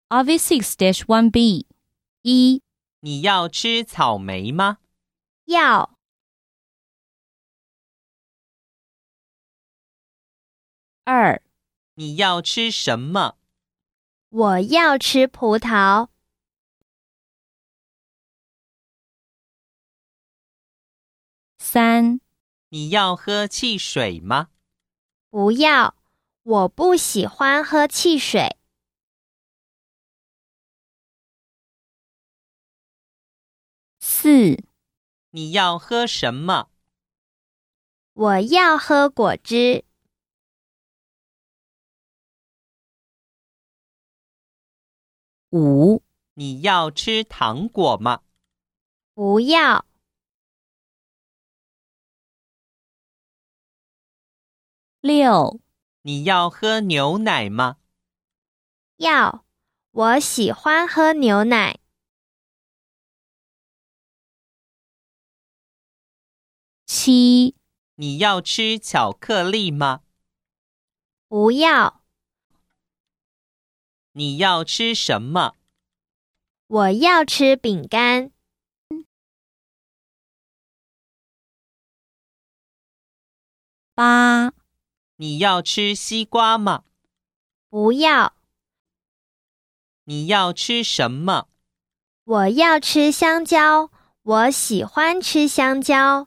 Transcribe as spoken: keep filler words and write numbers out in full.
R V six dash one B 一， 你要吃草莓吗？ 要。 二， 你要吃什么？ 我要吃葡萄。 三， 你要喝汽水吗？ 不要，我不喜欢喝汽水。 四， 你要喝什么？ 我要喝果汁。 五， 你要吃糖果吗？ 不要。 六， 你要喝牛奶吗？ 要，我喜欢喝牛奶。 七， 你要吃巧克力吗？ 不要。 你要吃什么？ 我要吃饼干。 八， 你要吃西瓜吗？ 不要。 你要吃什么？ 我要吃香蕉，我喜欢吃香蕉。